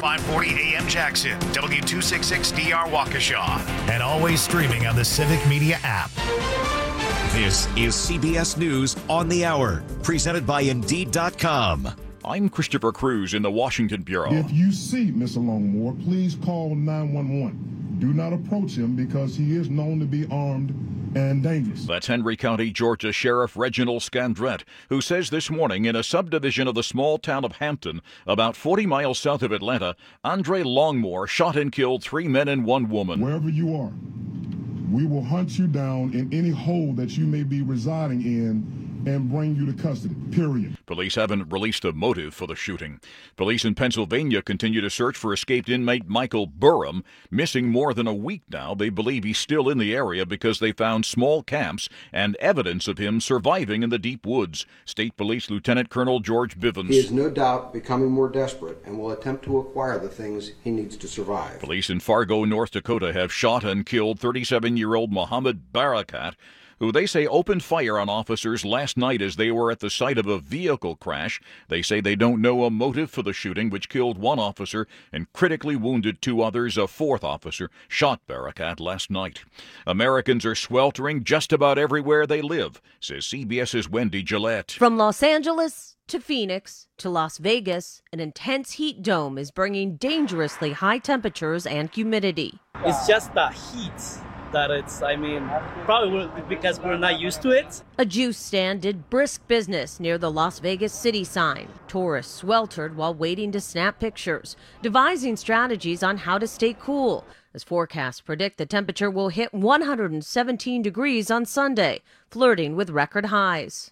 540 AM Jackson, W266DR Waukesha, and always streaming on the Civic Media app. This is CBS News on the Hour, presented by Indeed.com. I'm Christopher Cruz in the Washington Bureau. If you see Mr. Longmore, please call 911. Do not approach him because he is known to be armed and dangerous. That's Henry County, Georgia Sheriff Reginald Scandrette, who says this morning in a subdivision of the small town of Hampton, about 40 miles south of Atlanta, Andre Longmore shot and killed 3 men and 1 woman. Wherever you are, we will hunt you down in any hole that you may be residing in and bring you to custody, period. Police haven't released a motive for the shooting. Police in Pennsylvania continue to search for escaped inmate Michael Burham. Missing more than a week now, they believe he's still in the area because they found small camps and evidence of him surviving in the deep woods. State Police Lieutenant Colonel George Bivens. He is no doubt becoming more desperate and will attempt to acquire the things he needs to survive. Police in Fargo, North Dakota have shot and killed 37-year-old Mohammed Barakat, who they say opened fire on officers last night as they were at the site of a vehicle crash. They say they don't know a motive for the shooting, which killed 1 officer and critically wounded 2 others. A 4th officer shot Barakat last night. Americans are sweltering just about everywhere they live, says CBS's Wendy Gillette. From Los Angeles to Phoenix to Las Vegas, an intense heat dome is bringing dangerously high temperatures and humidity. It's just the heat that probably because we're not used to it. A juice stand did brisk business near the Las Vegas city sign. Tourists sweltered while waiting to snap pictures, devising strategies on how to stay cool, as forecasts predict the temperature will hit 117 degrees on Sunday, flirting with record highs.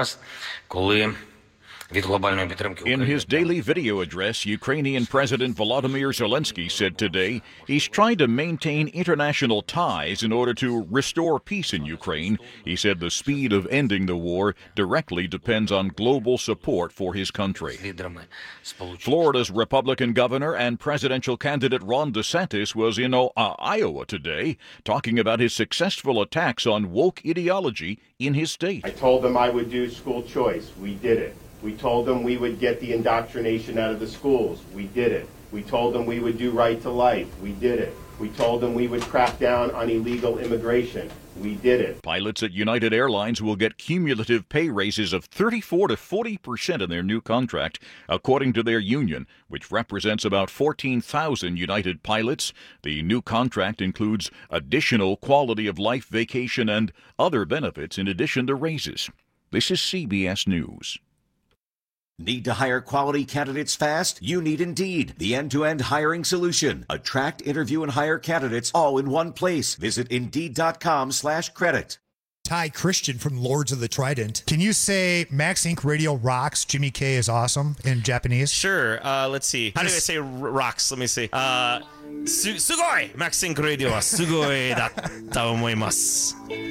In his daily video address, Ukrainian President Volodymyr Zelensky said today he's trying to maintain international ties in order to restore peace in Ukraine. He said the speed of ending the war directly depends on global support for his country. Florida's Republican governor and presidential candidate Ron DeSantis was in Iowa today, talking about his successful attacks on woke ideology in his state. I told them I would do school choice. We did it. We told them we would get the indoctrination out of the schools. We did it. We told them we would do right to life. We did it. We told them we would crack down on illegal immigration. We did it. Pilots at United Airlines will get cumulative pay raises of 34 to 40% in their new contract, according to their union, which represents about 14,000 United pilots. The new contract includes additional quality of life, vacation, and other benefits in addition to raises. This is CBS News. Need to hire quality candidates fast? You need Indeed, the end-to-end hiring solution. Attract, interview, and hire candidates all in one place. Visit Indeed.com/credit. Ty Christian from Lords of the Trident. Can you say Max Inc. Radio rocks, Jimmy K is awesome in Japanese? Sure. Let's see. How do I say rocks? Let me see. Sugoi! Max Inc. Radio wa sugoi datta omoimasu.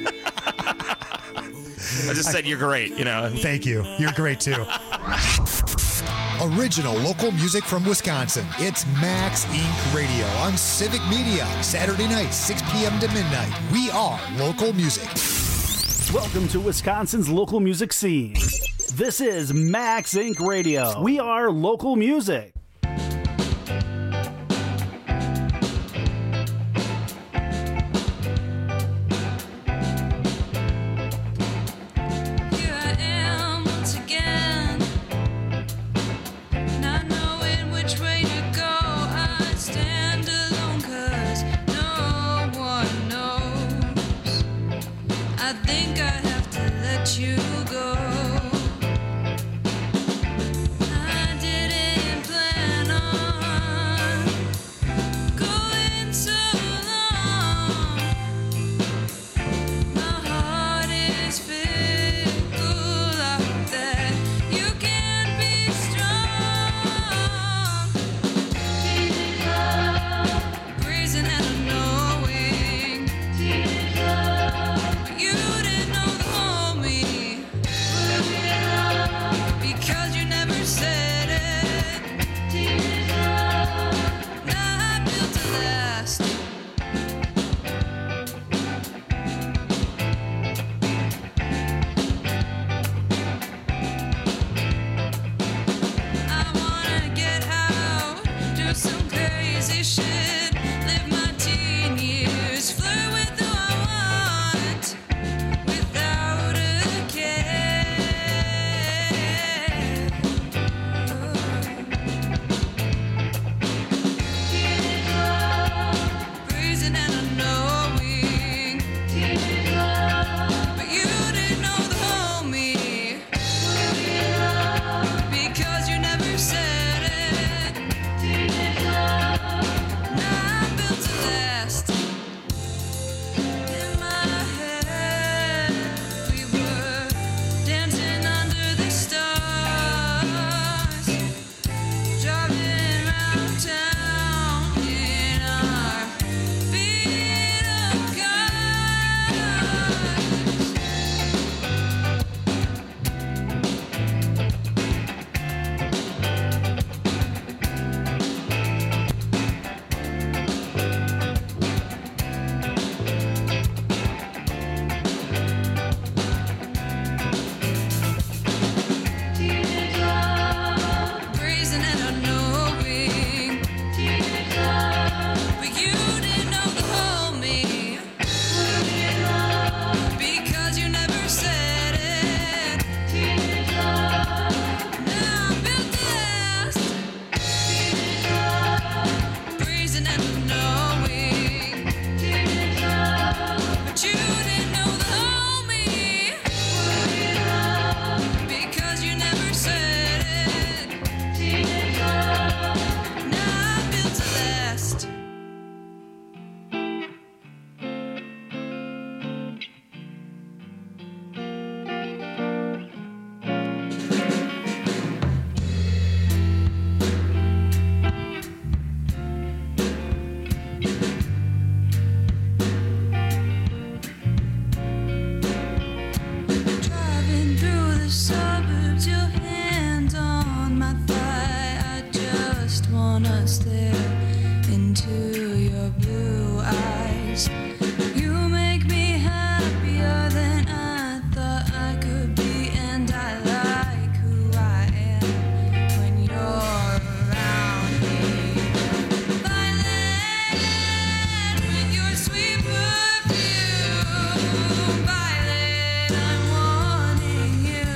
I just said you're great, Thank you. You're great, too. Original local music from Wisconsin. It's Max Inc. Radio on Civic Media. Saturday night, 6 p.m. to midnight. We are local music. Welcome to Wisconsin's local music scene. This is Max Inc. Radio. We are local music. You go. I didn't plan. should live my teen years, flirt with who I want, without a care. Brazen and unknowing, but you didn't know the whole me, because you never said it. Now I'm built to last. In my head, we were dancing under the stars, driving around town in our beat up cars. Brazen and unknowing, but you didn't know the whole me, because you never said it. Now I'm built to last. Brazen and unknowing, but you didn't know the whole me, because you never said it. Now I'm built to last. Driving through the suburbs, your hands on my thigh. I just wanna stare into your blue eyes. You make me happier than I thought I could be, and I like who I am when you're around me. Violet, with your sweet perfume. Violet, I'm wanting you.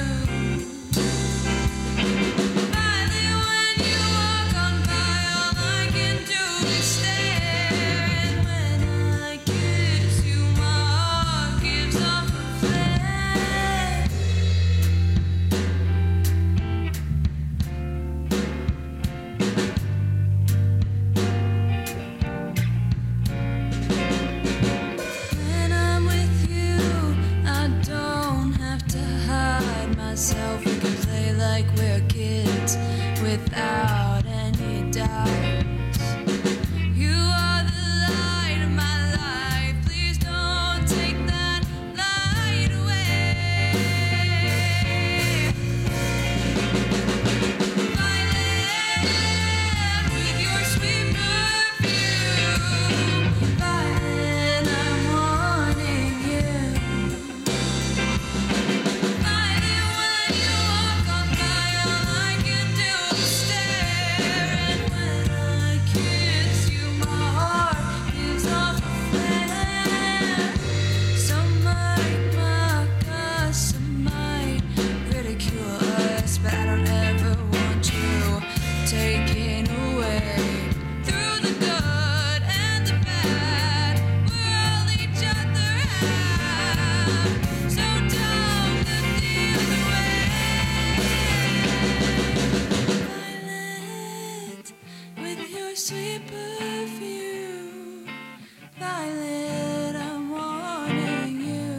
Violet, when you walk on by, all I can do is stare. And when I kiss you, my heart gives off a flare. When I'm with you, I don't have to hide myself. We can play like we're kids without any doubts. You are the light of my life. Please don't take that light away. Violet, with your sweet perfume. Violet, I'm wanting you. Violet, when you walk on by, all I can do is stare. And when I kiss you, my heart gives off a flare. Some might mock us, some might ridicule us, but I don't ever want you taken away. Through the good and the bad, we're all each other have. So don't look the other way. Violet, with your sweet perfume. Violet, I'm wanting you.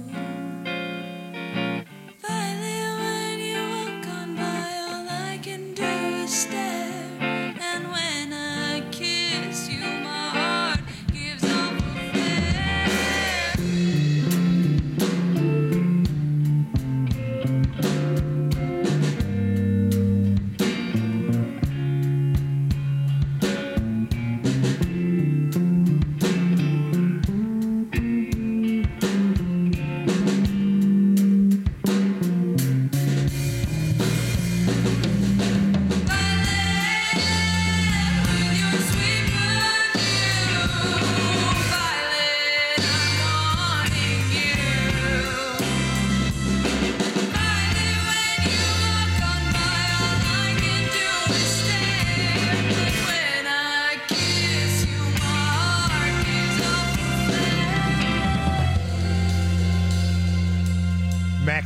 Violet, when you walk on by, all I can do is stare. And when I kiss you, my heart gives off a flare.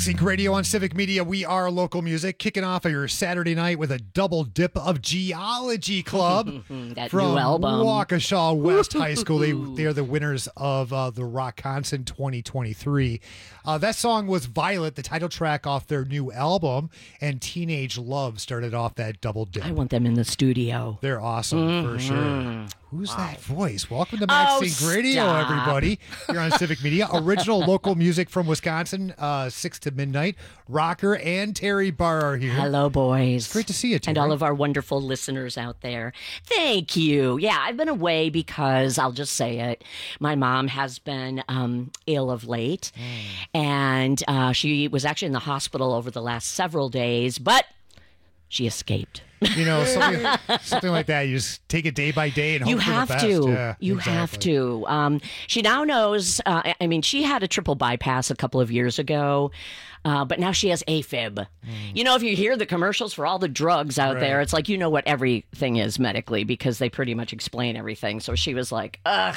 Inc. Radio on Civic Media. We are local music. Kicking off your Saturday night with a double dip of Geology Club That from new album. Waukesha West High School. They are the winners of the Rockconson 2023. That song was Violet, the title track off their new album, and Teenage Love started off that double dip. I want them in the studio. They're awesome for sure. Who's that voice? Welcome to Max Inc. Radio, stop. everybody. You're on Civic Media. Original local music from Wisconsin, 6 to midnight. Rocker and Terry Barr are here. Hello, boys. It's great to see you, Terry. And all of our wonderful listeners out there. Thank you. Yeah, I've been away because, I'll just say it, my mom has been ill of late. And she was actually in the hospital over the last several days, but she escaped. You know, something like that. You just take it day by day and hope You for the have best. to. Yeah, You exactly. have to. She now knows. I mean, she had a triple bypass a couple of years ago, but now she has AFib. You know, if you hear the commercials for all the drugs out there, it's like you know what everything is medically because they pretty much explain everything. So she was like, ugh.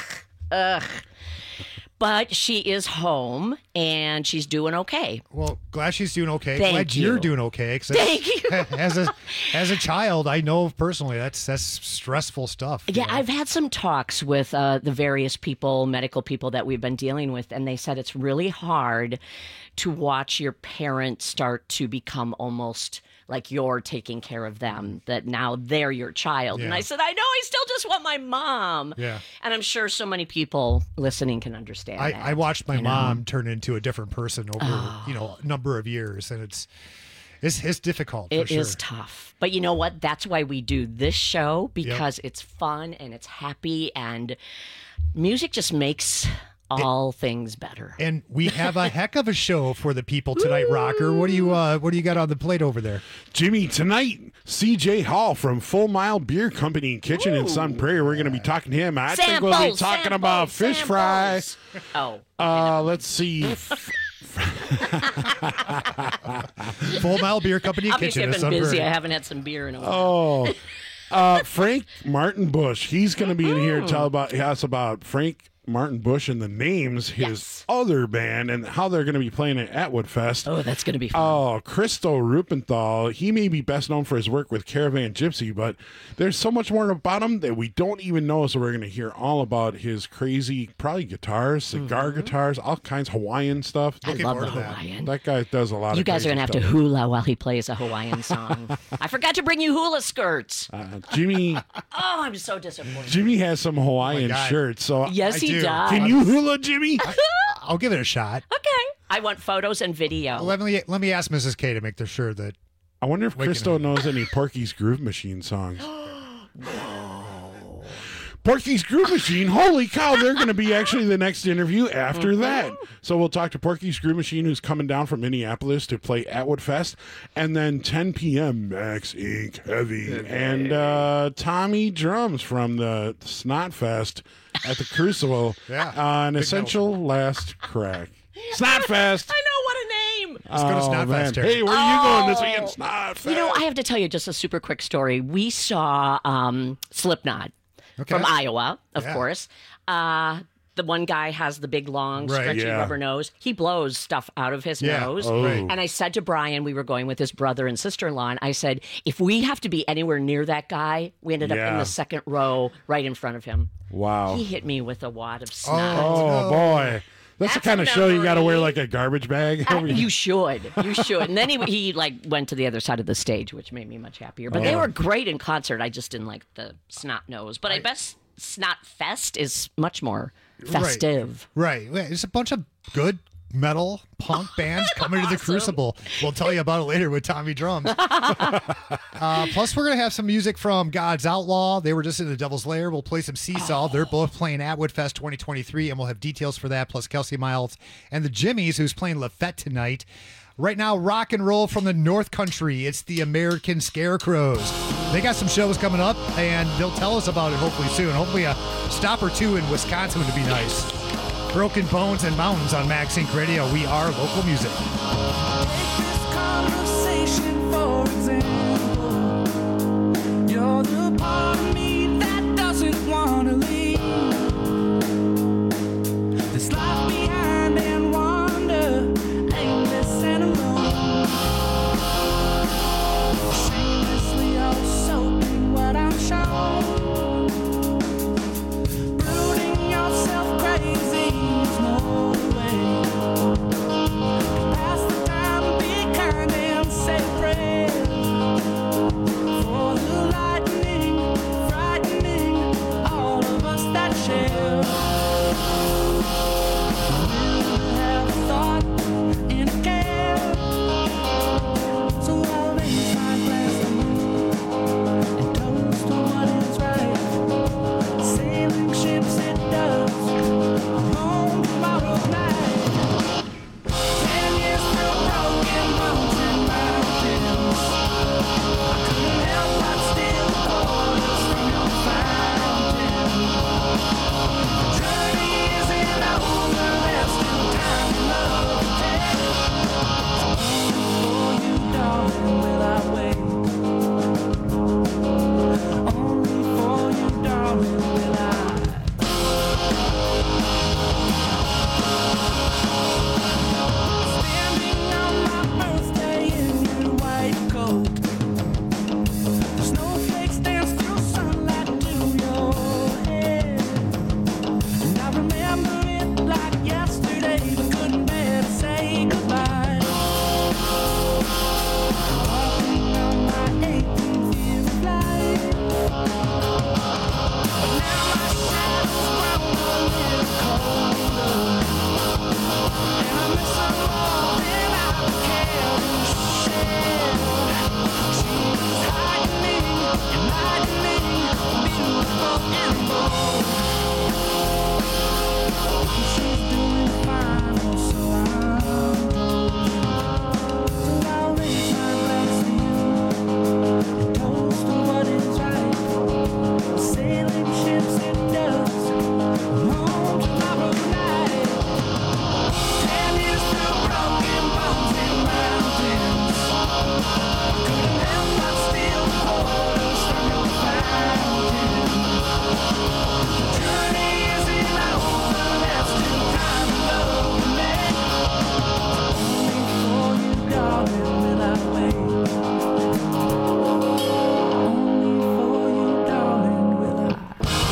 But she is home and she's doing okay. Well, glad she's doing okay. Thank Glad you. you're doing okay. 'Cause Thank you. As a child, I know personally that's stressful stuff. you Yeah, know? I've had some talks with the various people, medical people that we've been dealing with, and they said it's really hard to watch your parents start to become almost like you're taking care of them, that now they're your child. And Yeah. I said, I know, I still just want my mom. Yeah. And I'm sure so many people listening can understand that. I watched my you know? mom turn into a different person over a number of years, and it's difficult. It for is sure. tough. But you know what? That's why we do this show, because it's fun and it's happy, and music just makes all things better. And we have a heck of a show for the people tonight, Rocker. What do you got on the plate over there? Jimmy, tonight, CJ Hall from Full Mile Beer Company Kitchen in Sun Prairie. We're going to be talking to him. I think we'll be talking about fish fry. Oh. Let's see. Full Mile Beer Company Obviously, Kitchen. I've in been Sun busy. Prairie. I haven't had some beer in a while. Frank Martin Bush. He's going to be in here to tell us about Frank Martin Bush and the names, his other band, and how they're going to be playing at Atwood Fest. Oh, that's going to be fun. Oh, Christo Rupenthal. He may be best known for his work with Caravan Gypsy, but there's so much more about him that we don't even know. So we're going to hear all about his crazy, probably guitars, cigar guitars, all kinds of Hawaiian stuff. I love the Hawaiian. That guy does a lot You of guys are going to have to stuff. hula while he plays a Hawaiian song. I forgot to bring you hula skirts. Jimmy Oh, I'm so disappointed. Jimmy has some Hawaiian God. shirts. So Yes, he does. Can you hula, Jimmy? I'll give it a shot. Okay. I want photos and video. Let me ask Mrs. K to make sure that. I wonder if Waking Christo up. knows any Porky's Groove Machine songs. Porky's Groove Machine. Holy cow, they're going to be actually the next interview after that. So we'll talk to Porky's Groove Machine, who's coming down from Minneapolis to play Atwood Fest. And then 10 p.m., Max Inc. Heavy. And Tommy Drums from the Snot Fest at the Crucible. An essential last crack. Snot Fest. I know, what a name. Let's go to Snot Fest, Terry. Hey, where are you going this weekend? Snot Fest. You know, I have to tell you just a super quick story. We saw Slipknot from Iowa, of course. The one guy has the big, long, stretchy rubber nose. He blows stuff out of his nose. And I said to Brian, we were going with his brother and sister-in-law, and I said, if we have to be anywhere near that guy, we ended up in the second row right in front of him. Wow. He hit me with a wad of snot. Oh, boy. That's the kind of show you got to wear like a garbage bag. You should. You should. And then he like went to the other side of the stage, which made me much happier. But they were great in concert. I just didn't like the snot nose. But I bet Snot Fest is much more festive. Right. It's a bunch of good metal punk bands coming to the Crucible. We'll tell you about it later with Tommy Drums. Plus, we're going to have some music from God's Outlaw. They were just in the Devil's Lair. We'll play some Seesaw. They're both playing Atwood Fest 2023, and we'll have details for that, plus Kelsey Miles and the Jimmies, who's playing Lafette tonight. Right now, rock and roll from the North Country. It's the American Scarecrows. They got some shows coming up, and they'll tell us about it hopefully soon. Hopefully a stop or two in Wisconsin would be nice. Broken Bones and Mountains on Max Inc. Radio. We are local music. For example, you're the part of me that doesn't want to leave. This life behind and wander, aimless and alone. share. Have a thought and a care. So I'll raise my glass to you and toast to what is right. Sailing ships it does. Home tomorrow night. 10 years through broken bones and mountains. I couldn't help but steal the waters from your fountain. The journey isn't over, there's still time to love and take. Only for you, darling, will I wait. Only for you, darling, will I. Standing on my birthday in your white coat. The snowflakes dance through sunlight to your head. And I remember it like yesterday, but couldn't bear to say goodbye. Walking on my 18th year of life. But now my shadow's grown a little colder. And I miss her more than I care to share. She was hiding, beautiful and bold. She's doing fine, oh, so I'm told. So I'll raise my glass to you and toast to what is right. Sailing ships it does. Home tomorrow night. 10 years through broken bones and mountains. Couldn't help but steal the waters from your fountain. The journey isn't over, there's still time to love and make. Only for you, darling, will I wait. Only for you, darling, will I.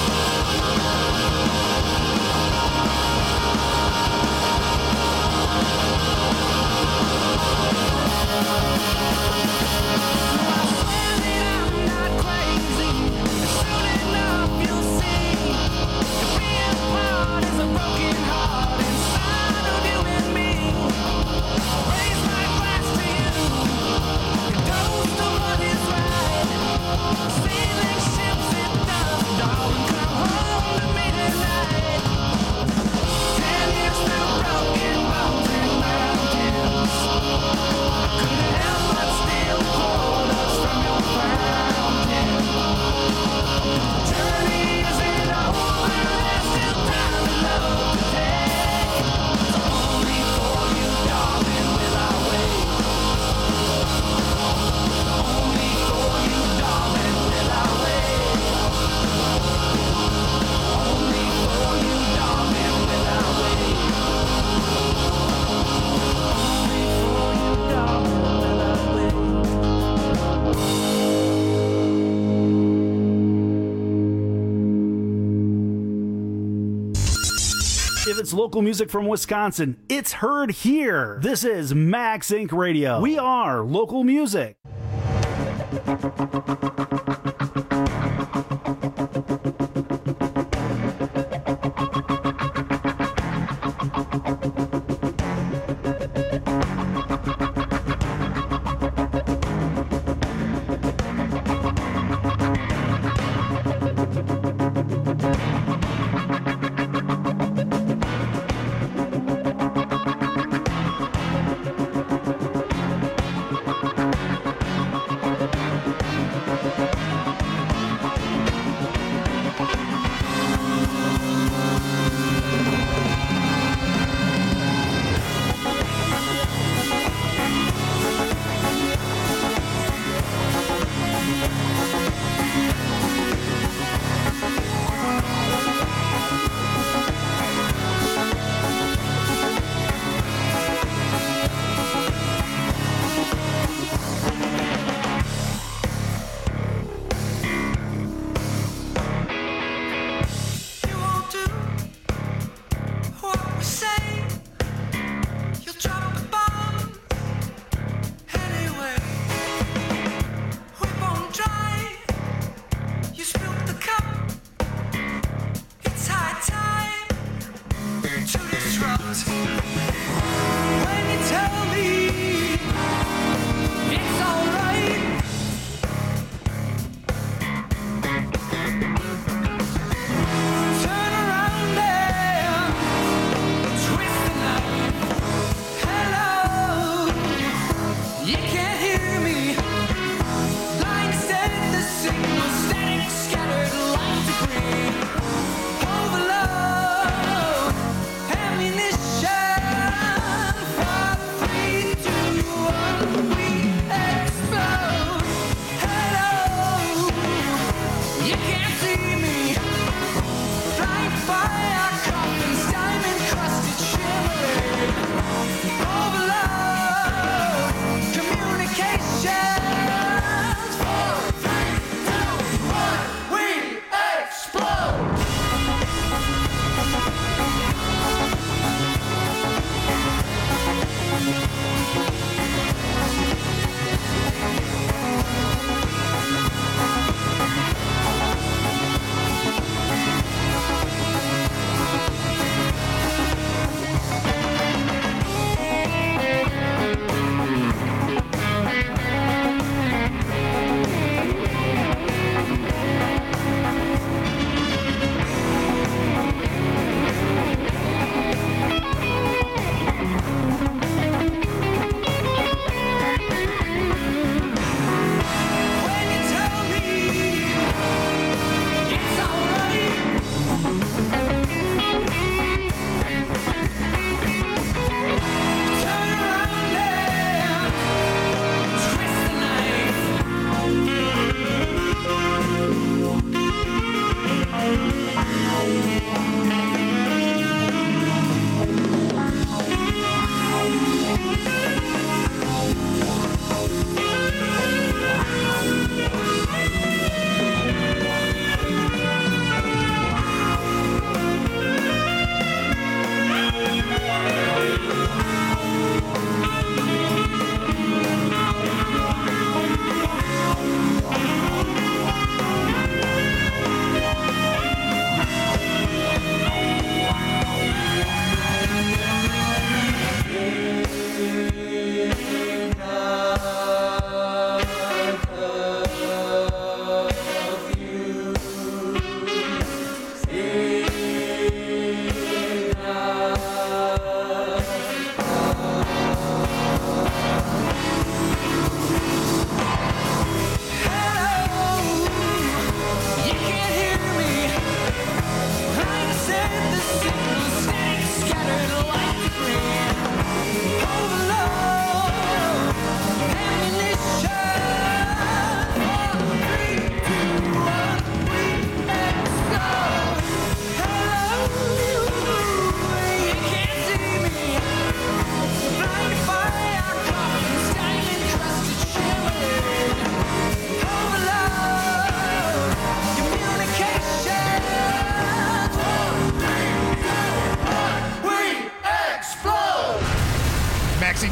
If it's local music from Wisconsin, it's heard here. This is Max Inc. Radio. We are local music.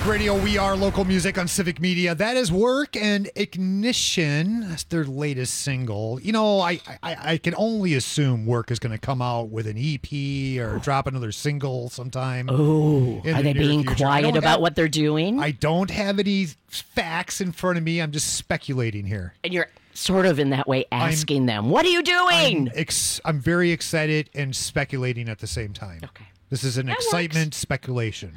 Radio. We are local music on Civic Media. That is Work and Ignition. That's their latest single. You know, I can only assume Work is going to come out with an EP or drop another single sometime. Oh, are they being quiet about what they're doing? I don't have any facts in front of me. I'm just speculating here. And you're sort of in that way asking them, what are you doing? I'm very excited and speculating at the same time. Okay. This is an excitement speculation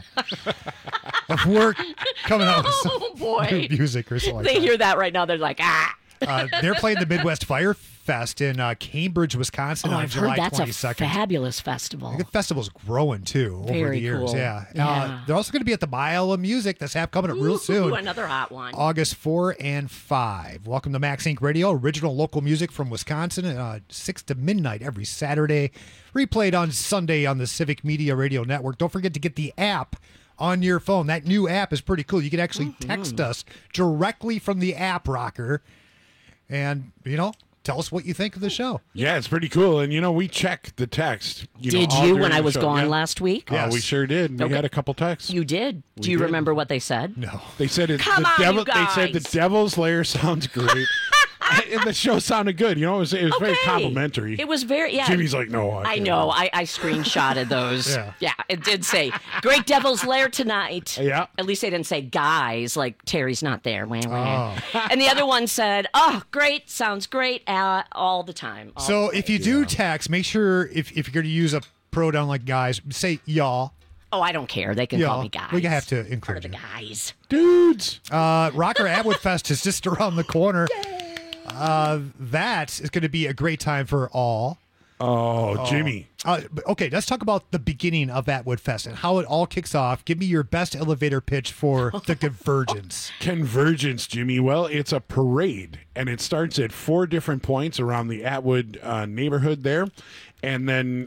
of Work coming out with some boy. music or something like They that. hear that right now. They're like, ah. They're playing the Midwest Fire Fest in Cambridge, Wisconsin on I've July heard that's 22nd. a fabulous festival. The festival's growing too over Very the years. cool. Yeah. They're also going to be at the Mile of Music that's coming up real soon. Another hot one. August 4 and 5. Welcome to Max Inc. Radio, original local music from Wisconsin, 6 to midnight every Saturday. Replayed on Sunday on the Civic Media Radio Network. Don't forget to get the app on your phone. That new app is pretty cool. You can actually text us directly from the app, Rocker. And, tell us what you think of the show. Yeah, it's pretty cool. And, we check the text. Did all you during when I the was show. gone Yeah. last week? Oh, we sure did. We Okay. had a couple texts. You did. We Do you did. remember what they said? No. They said Come on, you They said the guys. Devil's Lair sounds great. And the show sounded good. It was very Okay. complimentary. It was very, yeah. Jimmy's like, no, I know. I screenshotted those. Yeah. It did say, Great Devil's Lair tonight. Yeah. At least they didn't say guys, like Terry's not there. Wah, wah. And the other one said, oh, great, sounds great, all the time. All So the if you do text, make sure if you're going to use a pronoun like guys, say y'all. Oh, I don't care. They can Y'all. call me guys. We have to Part of encourage the you. guys. Dudes. Rocker Atwood Fest is just around the corner. That is going to be a great time for all. Oh, Jimmy. Okay, let's talk about the beginning of Atwood Fest and how it all kicks off. Give me your best elevator pitch for the Convergence. Convergence, Jimmy. Well, it's a parade, and it starts at 4 different points around the Atwood neighborhood there. And then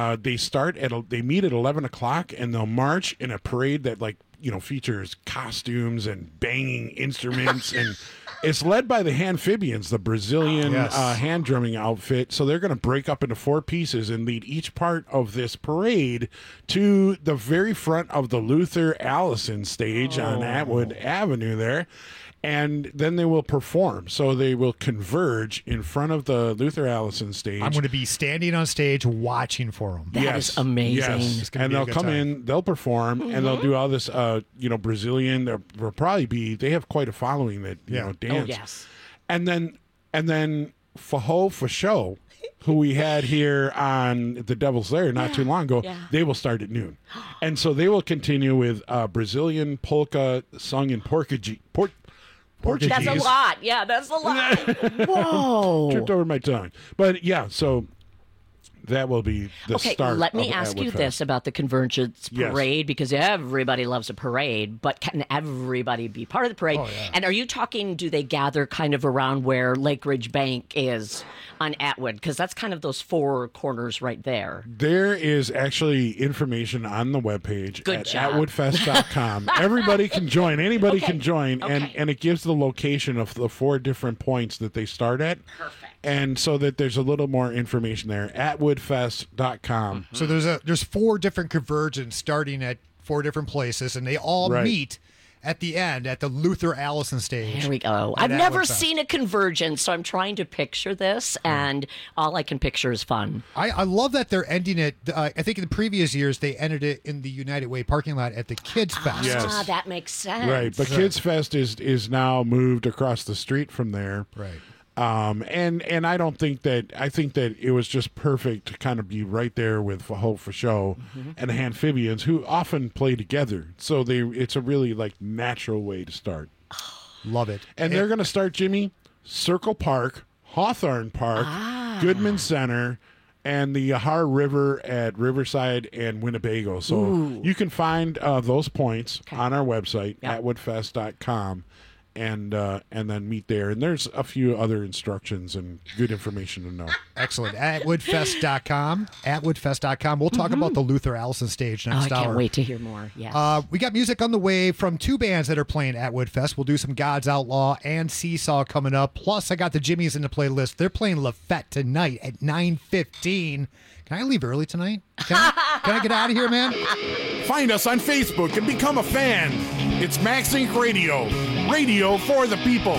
they meet at 11 o'clock, and they'll march in a parade that, features costumes and banging instruments. And it's led by the Amphibians, the Brazilian hand drumming outfit. So they're going to break up into 4 pieces and lead each part of this parade to the very front of the Luther Allison stage on Atwood Avenue there. And then they will perform. So they will converge in front of the Luther Allison stage. I'm going to be standing on stage watching for them. That is amazing. Yes. It's gonna And be a they'll good come time. in, they'll perform, and they'll do all this, Brazilian. They'll probably be. They have quite a following that dance. Oh, yes. And then Faho for show, who we had here on the Devil's Lair not too long ago, they will start at noon, and so they will continue with Brazilian polka sung in Portuguese. That's a lot. Yeah, that's a lot. Whoa. Tripped over my tongue. But yeah, so that will be the start. Let me of ask Atwood you Fest. this about the Convergence Yes. Parade, because everybody loves a parade, but can everybody be part of the parade? And are you talking, do they gather kind of around where Lake Ridge Bank is on Atwood? Because that's kind of those 4 corners right there. There is actually information on the webpage Good at job. atwoodfest.com. Everybody can join. Anybody can join. And it gives the location of the 4 different points that they start at. Perfect. And so that there's a little more information there. Atwoodfest.com. So there's 4 different Convergence starting at 4 different places, and they all Right. meet at the end at the Luther Allison stage. Here we go. at I've never Atwood Fest. seen a Convergence, so I'm trying to picture this, and all I can picture is fun. I love that they're ending it. I think in the previous years they ended it in the United Way parking lot at the Kids Fest. Yes. That makes sense. Right. But Kids Fest is now moved across the street from there. Right. And I don't think that I think that it was just perfect to kind of be right there with Hope for Show and the Amphibians, who often play together. So it's a really natural way to start. Love it. And they're going to start, Jimmy, Circle Park, Hawthorne Park, Goodman Center, and the Yahar River at Riverside and Winnebago. So you can find those points on our website, atwoodfest.com. And then meet there. And there's a few other instructions and good information to know. Excellent. Atwoodfest.com. Atwoodfest.com. We'll talk about the Luther Allison stage next I hour. can't wait to hear more. Yes. We got music on the way from 2 bands that are playing at Woodfest. We'll do some God's Outlaw and Seesaw coming up. Plus, I got the Jimmies in the playlist. They're playing Lafette tonight at 9:15. Can I leave early tonight? Can I get out of here, man? Find us on Facebook and become a fan. It's Max Inc. Radio. Radio for the people.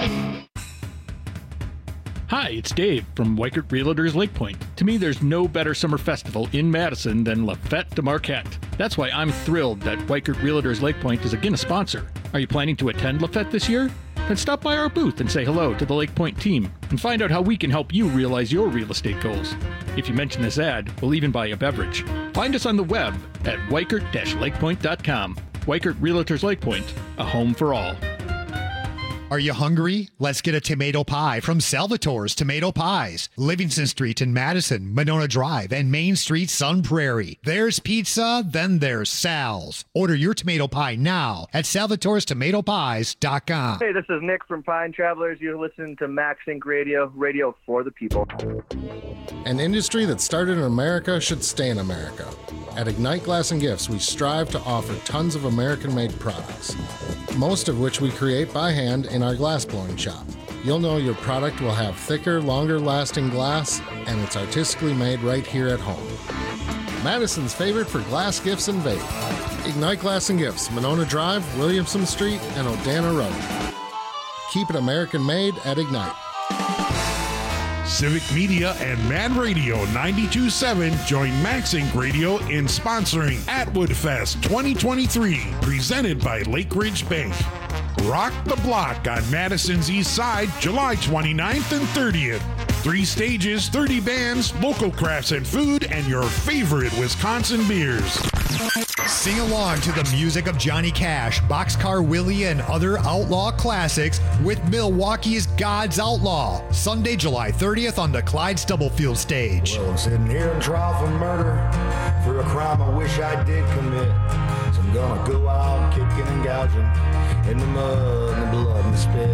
Hi, it's Dave from Weichert Realtors Lake Point. To me, there's no better summer festival in Madison than La Fête de Marquette. That's why I'm thrilled that Weichert Realtors Lake Point is again a sponsor. Are you planning to attend La Fête this year? Then stop by our booth and say hello to the Lake Point team and find out how we can help you realize your real estate goals. If you mention this ad, we'll even buy a beverage. Find us on the web at weichert-lakepoint.com. Weichert Realtors Lake Point, a home for all. Are you hungry? Let's get a tomato pie from Salvatore's Tomato Pies. Livingston Street in Madison, Monona Drive, and Main Street, Sun Prairie. There's pizza, then there's Sal's. Order your tomato pie now at salvatorestomatopies.com. Hey, this is Nick from Pine Travelers. You're listening to Max Inc. Radio, radio for the people. An industry that started in America should stay in America. At Ignite Glass and Gifts, we strive to offer tons of American-made products, most of which we create by hand in our glass blowing shop. You'll know your product will have thicker, longer-lasting glass, and it's artistically made right here at home. Madison's favorite for glass gifts and vape. Ignite Glass and Gifts, Monona Drive, Williamson Street, and Odana Road. Keep it American-made at Ignite. Civic Media and Mad Radio 92.7 join Max Inc. Radio in sponsoring Atwood Fest 2023, presented by Lake Ridge Bank. Rock the Block on Madison's East Side, July 29th and 30th. 3 stages, 30 bands, local crafts and food, and your favorite Wisconsin beers. Sing along to the music of Johnny Cash, Boxcar Willie, and other outlaw classics with Milwaukee's God's Outlaw, Sunday, July 30th on the Clyde Stubblefield stage. Well, I'm sitting here in trial for murder, for a crime I wish I did commit. So I'm gonna go out kicking and gouging in the mud and the blood and the spit.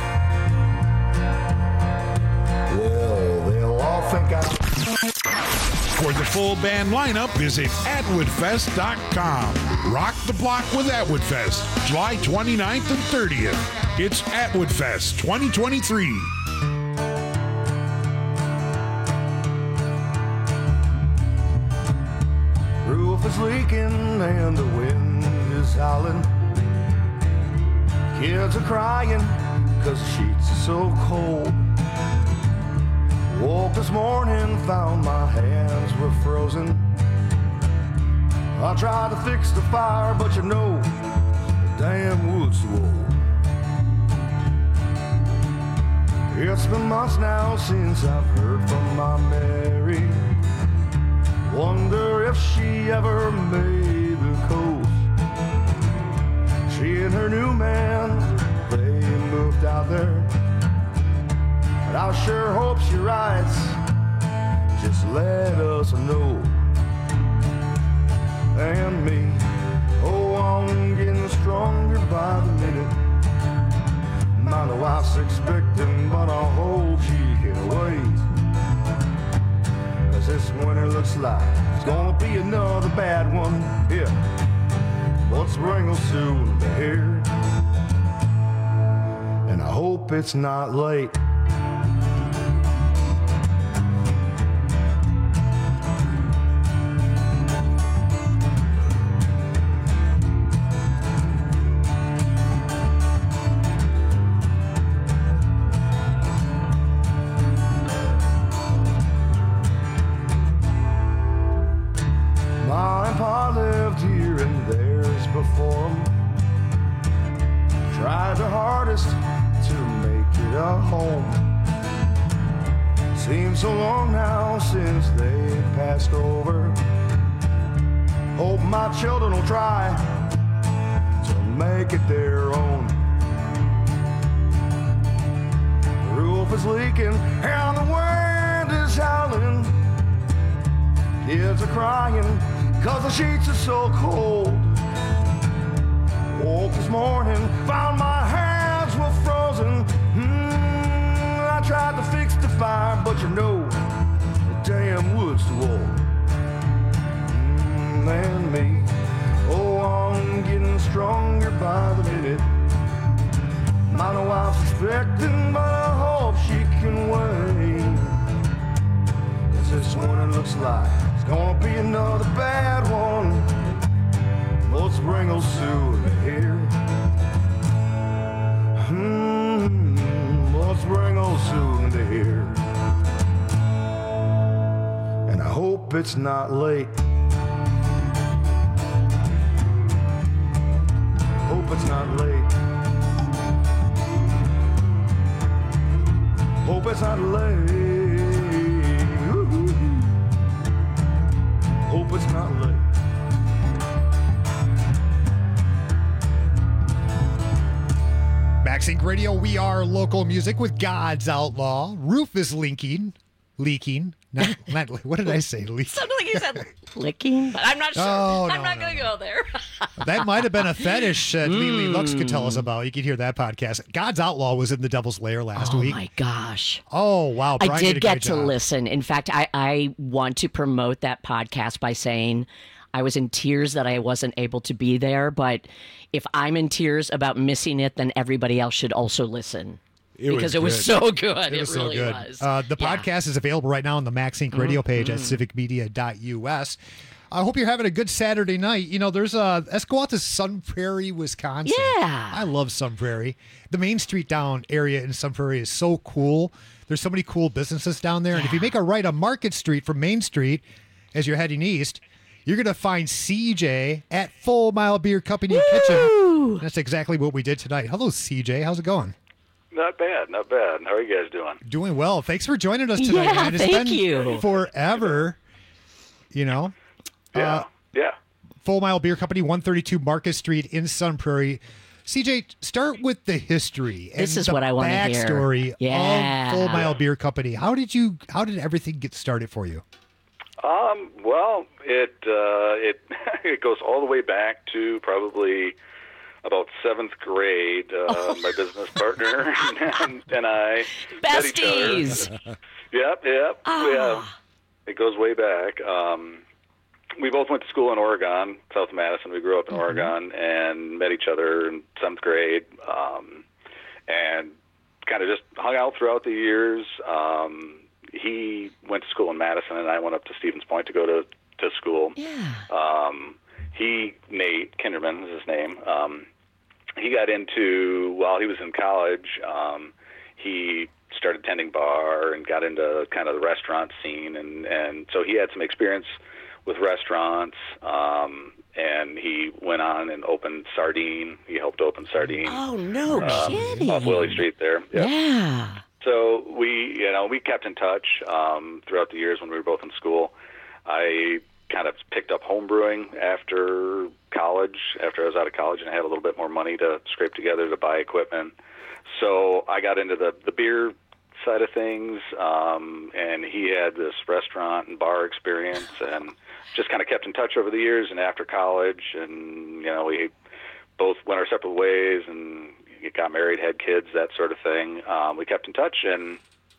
Well, they'll all think For the full band lineup, visit atwoodfest.com. Rock the Block with Atwood Fest, July 29th and 30th. It's Atwood Fest 2023. Roof is leaking and the wind is howling. Kids are crying cause the sheets are so cold. Woke this morning, found my hands were frozen. I tried to fix the fire, but you know, the damn wood's too old. It's been months now since I've heard from my Mary. Wonder if she ever made the coast. She and her new man, they moved out there. But I sure hope she writes, just let us know. And me, oh, I'm getting stronger by the minute. My wife's expecting, but I hope she can wait. Cause this winter looks like it's gonna be another bad one, yeah. But spring will soon be here, and I hope it's not late. Tried their hardest to make it a home. Seems so long now since they passed over. Hope my children will try to make it their own. The roof is leaking and the wind is howling. Kids are crying cause the sheets are so cold. Woke this morning, found my hands were frozen. I tried to fix the fire, but you know, the damn wood's too old. And me, oh, I'm getting stronger by the minute. My wife's expecting, but I hope she can wait. Cause this winter looks like it's gonna be another bad one. Old spring will soon be here. Old spring will soon be here. And I hope it's not late. Hope it's not late. Hope it's not late. Ooh. Hope it's not late. Max Inc. Radio, we are local music with God's Outlaw. Roof is leaking. Not, what did I say? Leaking. Something like you said licking, but I'm not sure. Oh, I'm not going to go there. That might have been a fetish that Lily Lux could tell us about. You could hear that podcast. God's Outlaw was in the Devil's Lair last week. Oh, my gosh. Oh, wow. Brian I did a get great to job. listen. In fact, I want to promote that podcast by saying I was in tears that I wasn't able to be there. But if I'm in tears about missing it, then everybody else should also listen. Because it was so good. It was really so good. was. The podcast is available right now on the Max Inc. radio page at civicmedia.us. I hope you're having a good Saturday night. You know, let's go out to Sun Prairie, Wisconsin. Yeah. I love Sun Prairie. The Main Street down area in Sun Prairie is so cool. There's so many cool businesses down there. And if you make a right on Market Street from Main Street as you're heading east, you're going to find CJ at Full Mile Beer Company and Kitchen. That's exactly what we did tonight. Hello, CJ. How's it going? Not bad, not bad. How are you guys doing? Doing well. Thanks for joining us tonight, Yeah, man. It's thank been you. forever, you know. Yeah. Full Mile Beer Company, 132 Market Street in Sun Prairie. CJ, start with the history. This and is the what I wanna hear. backstory Yeah. of Full Mile Beer Company. How did everything get started for you? Well, it it goes all the way back to probably about 7th grade. My business partner and I met each Besties. other. Yep. Yeah. It goes way back. We both went to school in Oregon, South Madison. We grew up in Oregon and met each other in 7th grade, and kind of just hung out throughout the years. He went to school in Madison, and I went up to Stevens Point to go to school. Yeah. Nate Kinderman is his name. He got into, while he was in college, he started tending bar and got into kind of the restaurant scene, and so he had some experience with restaurants, and he went on and opened Sardine. He helped open Sardine. Oh, no kidding. Off Willie Street there. Yep. Yeah. So we kept in touch throughout the years when we were both in school. I kind of picked up home brewing after college, after I was out of college, and I had a little bit more money to scrape together to buy equipment. So I got into the beer side of things, and he had this restaurant and bar experience, and just kind of kept in touch over the years. And after college, and we both went our separate ways and got married, had kids, that sort of thing. We kept in touch. And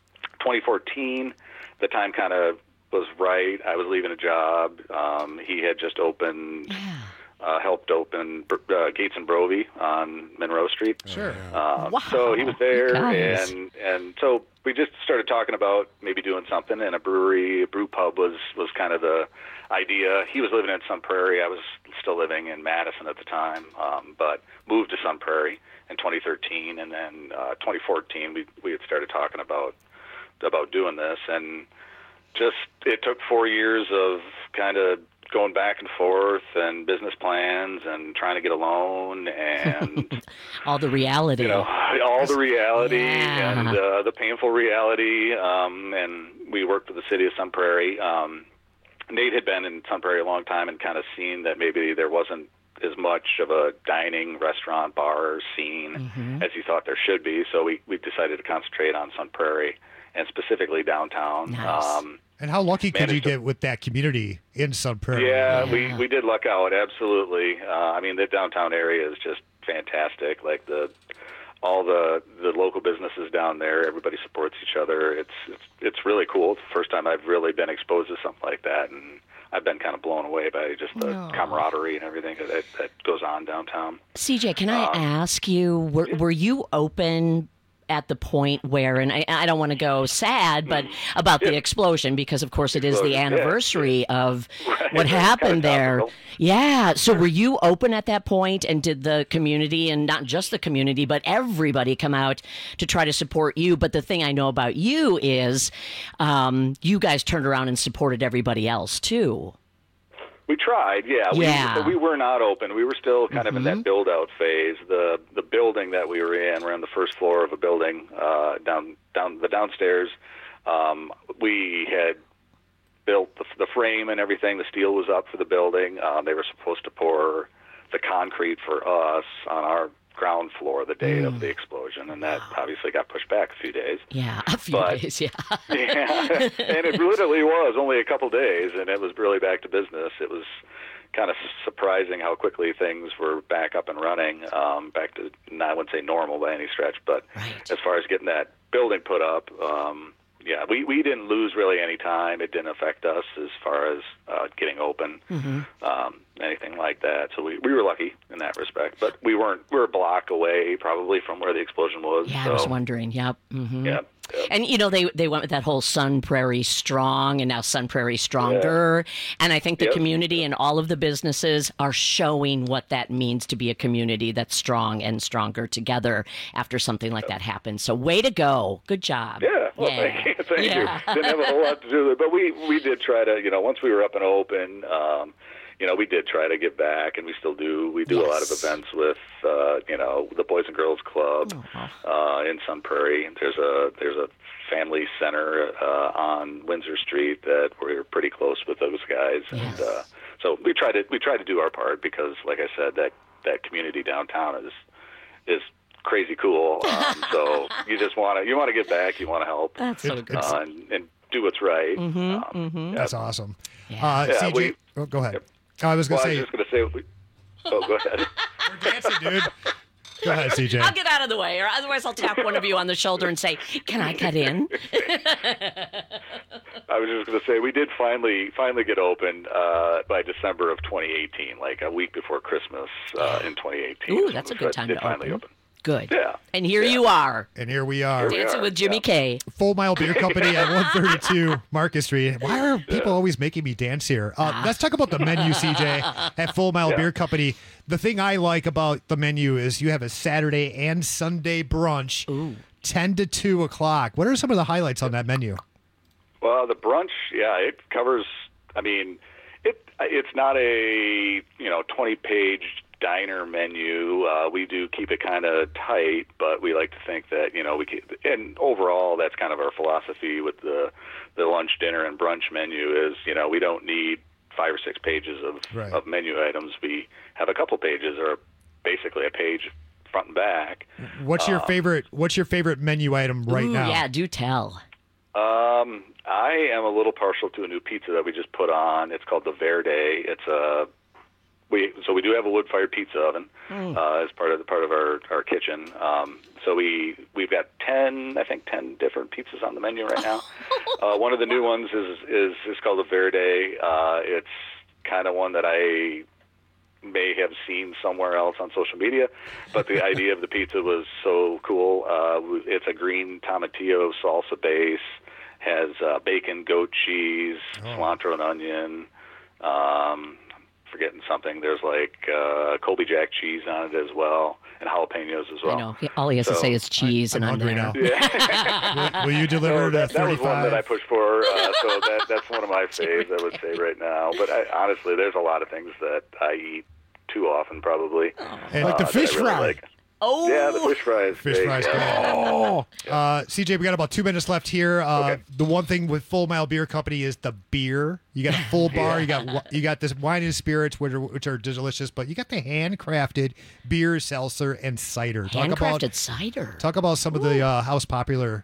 2014, the time kind of was right. I was leaving a job. He had just opened, helped open Gates and Brovey on Monroe Street. Sure. So he was there, Nice. and so we just started talking about maybe doing something. And a brew pub was kind of the idea. He was living in Sun Prairie. I was still living in Madison at the time, but moved to Sun Prairie in 2013, and then 2014 we had started talking about doing this, and just it took 4 years of kind of going back and forth and business plans and trying to get a loan and all the reality. All the reality Yeah. and the painful reality. And we worked with the city of Sun Prairie. Nate had been in Sun Prairie a long time and kind of seen that maybe there wasn't as much of a dining, restaurant, bar scene as he thought there should be. So we decided to concentrate on Sun Prairie and specifically downtown. Nice. And how lucky could you managed to- get with that community in Sun Prairie? Yeah, we did luck out, absolutely. I mean, the downtown area is just fantastic. Like all the local businesses down there, everybody supports each other. It's really cool. It's the first time I've really been exposed to something like that, and I've been kind of blown away by just the camaraderie and everything that goes on downtown. CJ, can I ask you, were you open at the point where, and I don't want to go sad, but about the explosion, because of course it is the anniversary of what happened there. Yeah. So were you open at that point, and did the community, and not just the community, but everybody come out to try to support you? But the thing I know about you is you guys turned around and supported everybody else too. We tried, yeah. We were not open. We were still kind of in that build-out phase. The building that we were in, we're on the first floor of a building down the downstairs. We had built the frame and everything. The steel was up for the building. They were supposed to pour the concrete for us on our ground floor the day of the explosion, and that obviously got pushed back a few days. Yeah, a few days, yeah. Yeah, and it literally was only a couple days, and it was really back to business. It was kind of surprising how quickly things were back up and running, back to, I wouldn't say normal by any stretch, but as far as getting that building put up, we didn't lose really any time. It didn't affect us as far as getting open, anything like that. So we were lucky in that respect. But we were a block away probably from where the explosion was. Yeah, so. I was wondering. Yep. Yep. And, you know, they went with that whole Sun Prairie Strong and now Sun Prairie Stronger. And I think the community and all of the businesses are showing what that means to be a community that's strong and stronger together after something like that happens. So way to go. Good job. Yeah. Well, thank you. Thank you. Didn't have a whole lot to do with it. But we did try to, once we were up and open, we did try to get back, and we still do. We do a lot of events with, the Boys and Girls Club in Sun Prairie. There's a family center on Windsor Street that we're pretty close with those guys, and so we try to do our part because, like I said, that community downtown is crazy cool. So you just want to get back. You want to help. That's so good. And do what's right. That's awesome. Yeah. CJ, go ahead. I was going to say. I was just going to say. go ahead. We're dancing, dude. Go ahead, CJ. I'll get out of the way, or otherwise I'll tap one of you on the shoulder and say, "Can I cut in?" I was just going to say we did finally get open by December of 2018, like a week before Christmas in 2018. Ooh, that's a good time to finally open. Good. Yeah. And here you are. And here we are. Dancing with Jimmy K. Full Mile Beer Company at 132 Marcus Street. Why are people always making me dance here? Let's talk about the menu, CJ, at Full Mile Beer Company. The thing I like about the menu is you have a Saturday and Sunday brunch, 10 to 2 o'clock. What are some of the highlights on that menu? Well, the brunch, it covers, it's not a, 20-page diner menu. We do keep it kind of tight, but we like to think that, and overall that's kind of our philosophy with the lunch, dinner, and brunch menu is, we don't need 5 or 6 pages of menu items. We have a couple pages or basically a page front and back. What's your favorite menu item right now? Yeah, do tell. I am a little partial to a new pizza that we just put on. It's called the Verde. So we do have a wood-fired pizza oven as part of our kitchen. So we've got 10 different pizzas on the menu right now. One of the new ones is called the Verde. It's kind of one that I may have seen somewhere else on social media, but the idea of the pizza was so cool. It's a green tomatillo salsa base, has bacon, goat cheese, cilantro and onion. Forgetting something. There's like Colby Jack cheese on it as well, and jalapenos as well. I know. All he has to say is cheese, and I'm there. Now. Will you deliver to 35? That was one that I pushed for, so that's one of my faves, I would say, right now. But honestly, there's a lot of things that I eat too often, probably. Like the fish fry. Like. Oh, yeah, the fish fries. Fish fries. CJ, we got about 2 minutes left here. The one thing with Full Mile Beer Company is the beer. You got a full bar. You got this wine and spirits, which are delicious, but you got the handcrafted beer, seltzer, and cider. Handcrafted cider. Talk about some of the house popular.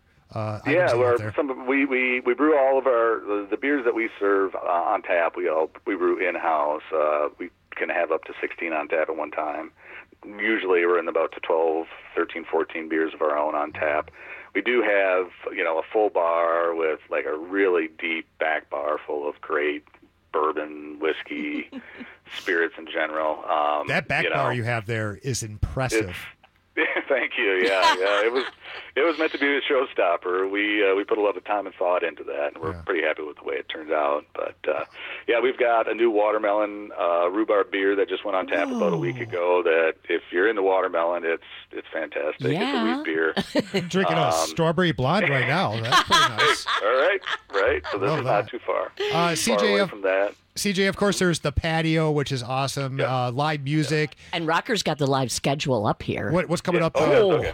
We brew all of the beers that we serve on tap. We brew in house. We can have up to 16 on tap at one time. Usually we're in about 12, 13, 14 beers of our own on tap. We do have, a full bar with like a really deep back bar full of great bourbon, whiskey, spirits in general. That back bar you have there is impressive. Thank you. Yeah. It was meant to be a showstopper. We put a lot of time and thought into that, and we're pretty happy with the way it turned out. But we've got a new watermelon rhubarb beer that just went on tap about a week ago. That if you're into watermelon, it's fantastic. It's a wheat beer. I'm drinking a strawberry blonde right now. That's pretty nice. All right. So this is not too far. CJ, far away from that. CJ, of course, there's the patio, which is awesome. Live music. And Rocker's got the live schedule up here. What's coming up?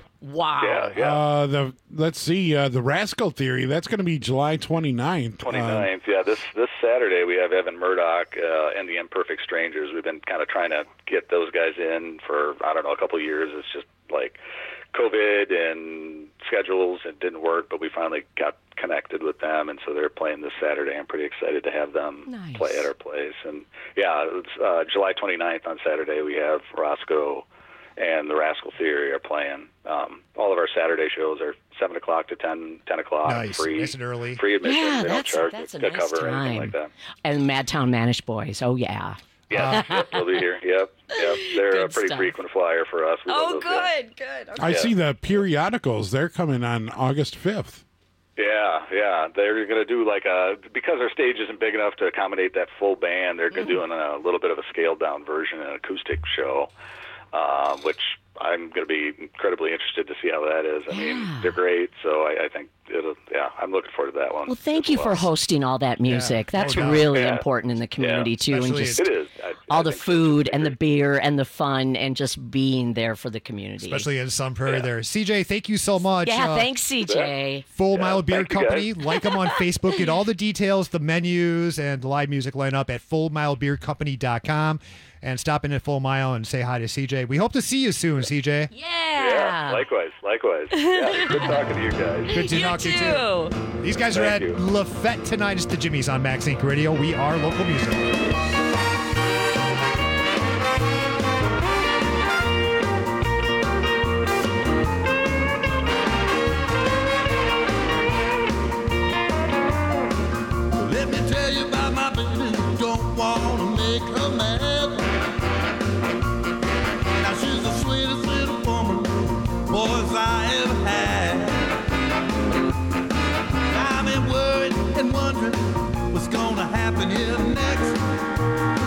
Wow. Let's see. The Rascal Theory, that's going to be July 29th. 29th, This Saturday we have Evan Murdoch and the Imperfect Strangers. We've been kind of trying to get those guys in for, a couple of years. It's just like COVID and schedules, it didn't work, but we finally got connected with them, and so they're playing this Saturday. I'm pretty excited to have them play at our place. And it's July 29th on Saturday. We have Roscoe and the Rascal Theory are playing. All of our Saturday shows are 7 o'clock to 10 o'clock. Nice. Free, nice and early. Free admission. Yeah, they don't charge that's a to nice cover or anything time. like that. And Madtown Manish Boys. Oh, yeah. Yeah, they'll be here. Yep. They're a pretty frequent flyer for us. We love those guys. good. I see the periodicals. They're coming on August 5th. Yeah. They're going to do because our stage isn't big enough to accommodate that full band, they're doing a little bit of a scaled down version, an acoustic show, which I'm going to be incredibly interested to see how that is. I mean, they're great, so I think I'm looking forward to that one. Well, thank you for hosting all that music. That's really important in the community, too. Especially And just it is. all the food and the beer and the fun and just being there for the community. Especially in Sun Prairie there. CJ, thank you so much. Yeah, thanks, CJ. Full Mile Beer thank you, Company. guys. Like them on Facebook. Get all the details, the menus, and the live music lineup at fullmilebeercompany.com. And stop in at Full Mile and say hi to CJ. We hope to see you soon, CJ. Yeah, likewise. Yeah, good talking to you guys. Good to talk to you, too. These guys are at Lafette tonight. It's the Jimmys on Max Inc. Radio. We are local music. Let me tell you about my baby who don't want to make her mad. Now she's the sweetest little woman boys I ever had. I've been worried and wondering what's gonna happen here next.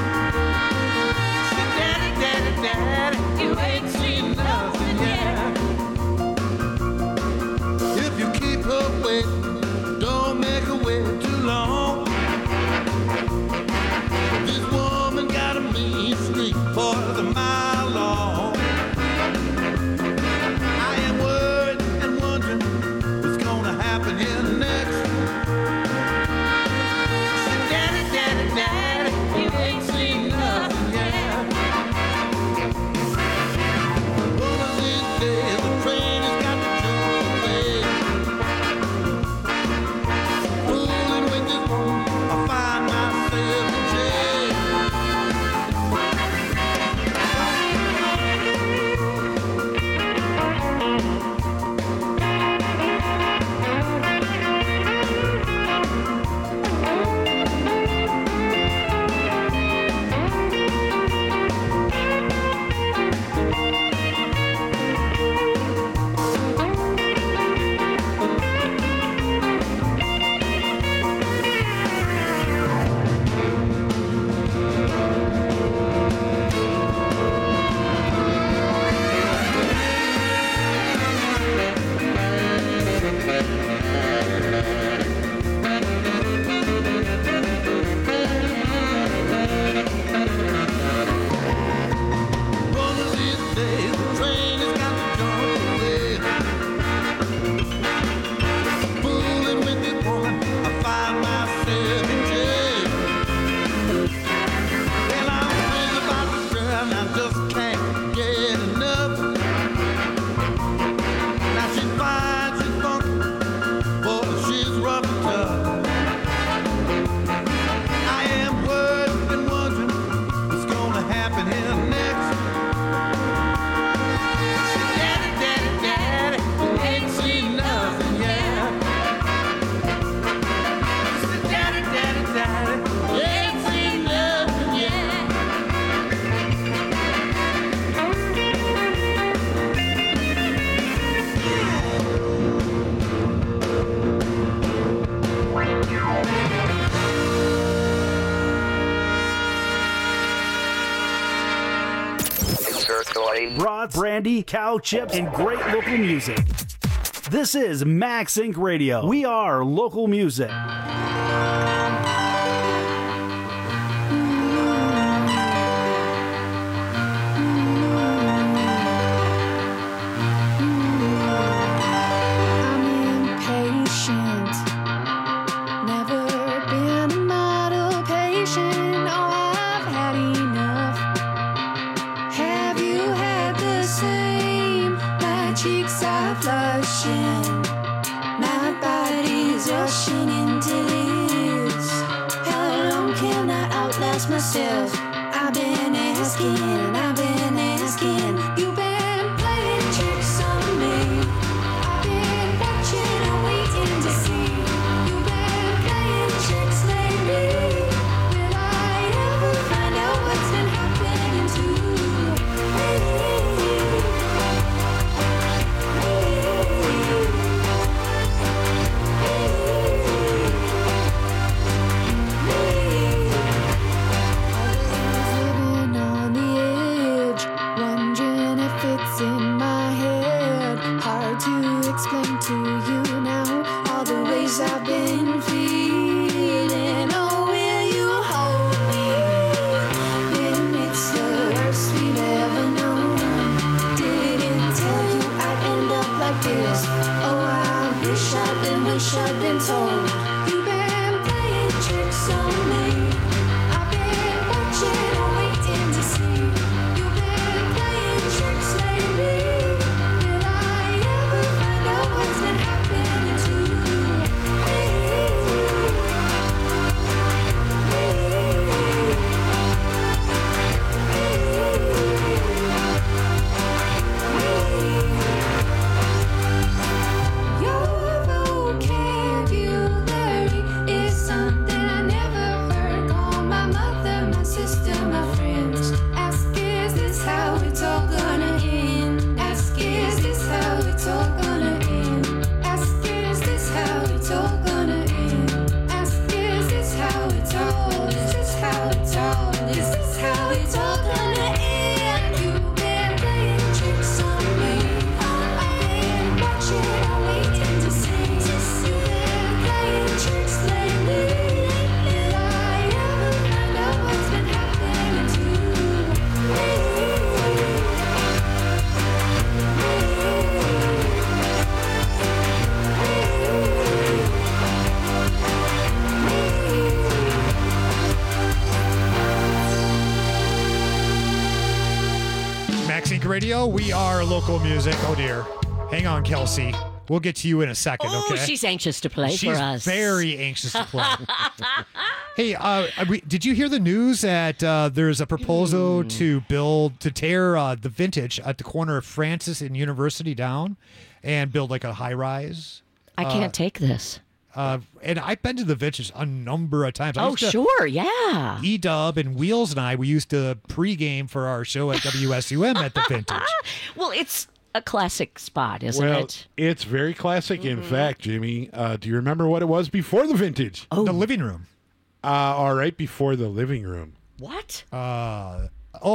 Broad, brandy, cow chips, and great local music. This is Max Inc. Radio. We are local music. Impatient, never been a model patient. Oh, I've had enough. Have you had the same? My cheeks are flushing, my body's rushing into this. How long can I outlast myself? I've been asking, you've been playing tricks on me. I've been watching and waiting to see. You've been playing tricks lately. Will I ever find out what's been happening to living on the edge, wondering if it's in my head. Hard to explain to you now all the ways I've been feeling. Oh, will you hold me when it's the worst we've ever known? Didn't tell you I'd end up like this. Oh, I wish I'd been told. You've been playing tricks on me. I've been watching and waiting to see. You've been playing tricks lately. Will I ever find out what's been happening to Your vocabulary is something I never heard. Call my mother, my sister, my friends. Ask, is this how it's all gonna end? Ask, is this how it's all gonna end? Ask, is this how it's all gonna end? Ask, is this how it's all? Is this how it's all? Is this how it's all gonna end? You've been playing tricks on me. I've been watching and waiting to see. You've been playing tricks lately. Will I ever find out what's been happening to Max Inc. Radio, we are local music. Oh dear. Hang on, Kelsey. We'll get to you in a second, Oh, okay? she's anxious to play She's for us. very anxious to play. Hey, did you hear the news that there's a proposal to tear the Vintage at the corner of Francis and University down and build like a high rise? I can't take this. And I've been to the Vintage a number of times. Oh, sure, yeah. E-Dub and Wheels and I, we used to pregame for our show at WSUM at the Vintage. Well, it's a classic spot, isn't Well, it? it's very classic. In fact, Jimmy, do you remember what it was before the Vintage? The living room. All right, before the living room. What? The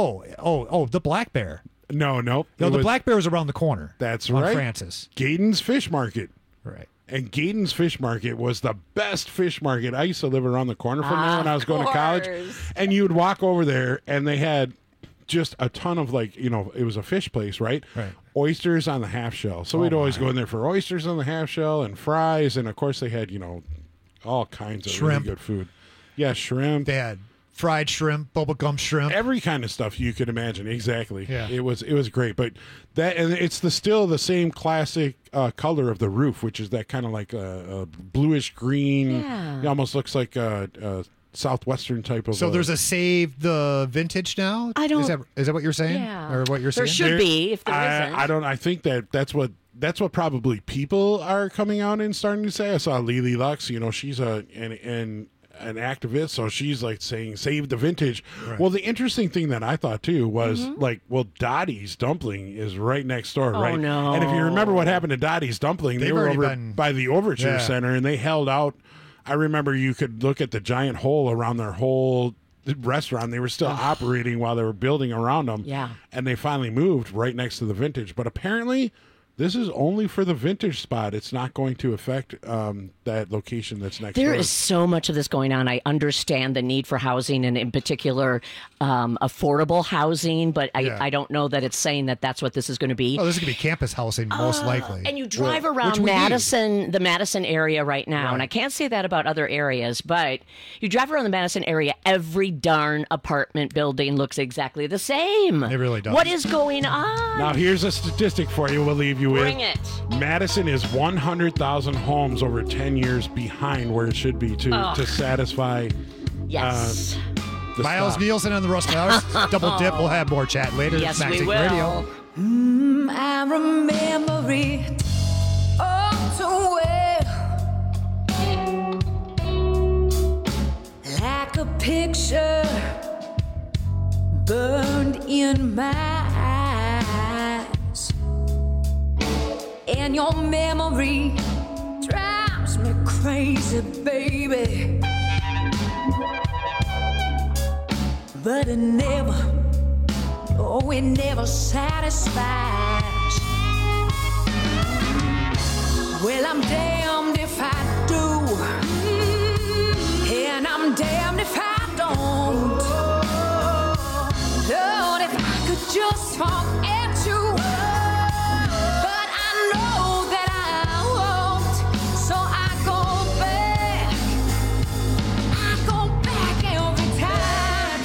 Black Bear. No. No, the Black Bear was around the corner. That's on right. Francis. Gaydon's Fish Market. Right. And Gaydon's Fish Market was the best fish market. I used to live around the corner from there when I was going to college. And you would walk over there, and they had just a ton of, like, you know, it was a fish place, right? Right. Oysters on the half shell. So we'd always go in there for oysters on the half shell and fries. And, of course, they had, you know, all kinds of Shrimp. really good food. Yeah, shrimp. They had fried shrimp, bubblegum shrimp. Every kind of stuff you could imagine. Exactly. Yeah. It was great. But that, and it's still the same classic color of the roof, which is that kind of like a bluish green. Yeah. It almost looks like a southwestern type of. So there's a Save the Vintage now? I don't- Is that what you're saying? Yeah. Or what you're There saying? should be, if there isn't. I don't. I think that's what probably people are coming out and starting to say. I saw Lily Lux. You know, she's an activist, so she's like saying save the vintage. Right. Well, the interesting thing that I thought too was like, well, Dottie's Dumpling is right next door, Oh, right? no. And if you remember what happened to Dottie's Dumpling, they They've were already over been- by the Overture Yeah. Center, and they held out. I remember you could look at the giant hole around their whole restaurant. They were still operating while they were building around them. Yeah. And they finally moved right next to the Vintage. But apparently, this is only for the Vintage spot. It's not going to affect that location that's next There door. is so much of this going on. I understand the need for housing and in particular affordable housing, but I don't know that it's saying that that's what this is going to be. Oh, this is going to be campus housing, most likely. And you drive around the Madison area right now, and I can't say that about other areas, but you drive around the Madison area, every darn apartment building looks exactly the same. It really does. What is going on? Now, here's a statistic for you we'll leave you with. Bring it. Madison is 100,000 homes over 10 years behind where it should be to satisfy Yes. Miles stop. Nielsen on the Russ House. Double dip. We'll have more chat later. Yes, It's we Max Inc. will. Radio. I remember it all too well, like a picture burned in my eyes, and your memory drives me crazy, baby. But it never, oh, it never satisfies. Well, I'm damned if I do, and I'm damned if I don't. Lord, if I could just forget you, but I know that I won't, so I go back every time.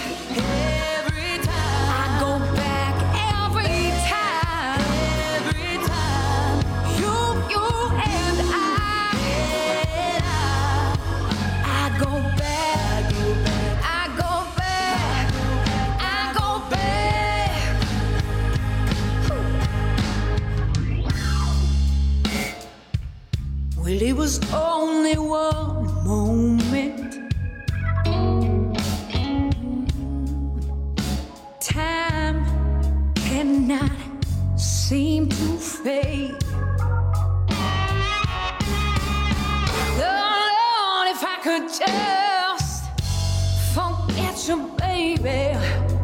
I go back every time. You and I go back. I go back. Well, it was only one moment. Time cannot seem to fade. Oh, Lord, if I could just forget you, baby.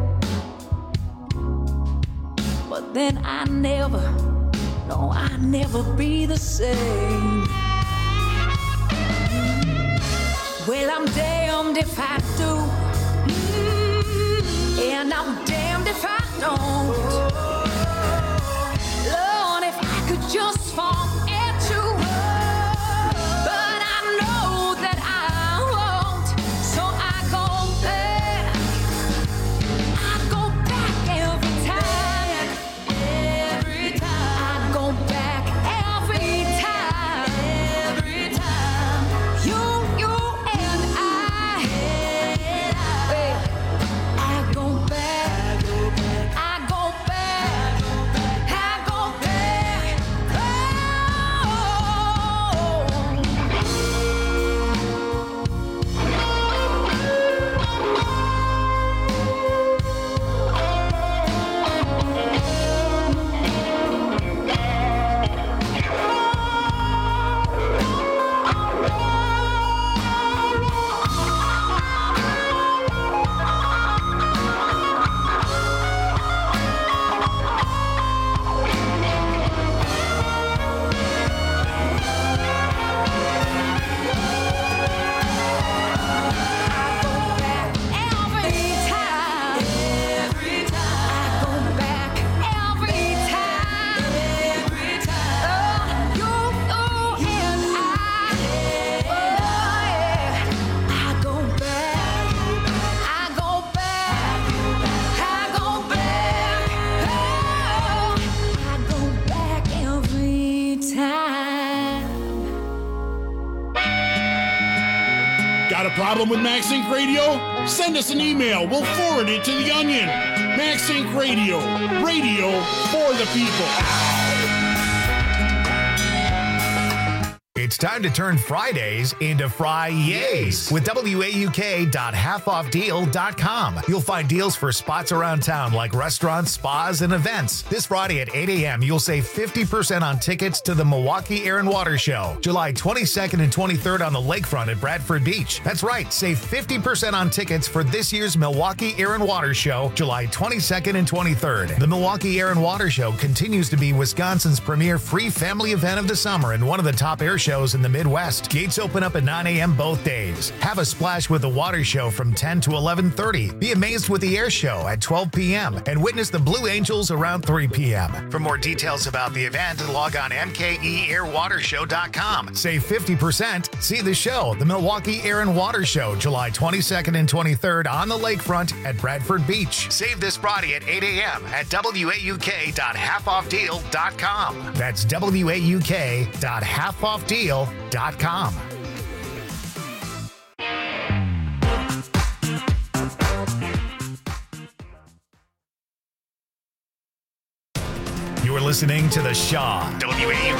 But then I never, no, I'll never be the same. Well, I'm damned if I do, and I'm damned if I don't. Lord, if I could just forget you, but I know that I won't, so I go back. I go back every time. I go back every time. You and I go back. I go back. Got a problem with Max Inc. Radio? Send us an email. We'll forward it to the Onion. Max Inc. Radio. Radio for the people. It's time to turn Fridays into Fri-Yays with WAUK.halfoffdeal.com. You'll find deals for spots around town like restaurants, spas, and events. This Friday at 8 a.m., you'll save 50% on tickets to the Milwaukee Air and Water Show, July 22nd and 23rd on the lakefront at Bradford Beach. That's right, save 50% on tickets for this year's Milwaukee Air and Water Show, July 22nd and 23rd. The Milwaukee Air and Water Show continues to be Wisconsin's premier free family event of the summer and one of the top air shows in the Midwest. Gates open up at 9 a.m. both days. Have a splash with the water show from 10 to 11:30. Be amazed with the air show at 12 p.m. and witness the Blue Angels around 3 p.m. For more details about the event, log on mkeairwatershow.com. Save 50%. See the show, the Milwaukee Air and Water Show, July 22nd and 23rd on the lakefront at Bradford Beach. Save this Friday at 8 a.m. at WAUK.halfoffdeal.com. That's WAUK.halfoffdeal.com. You're listening to The Shaw, WAUK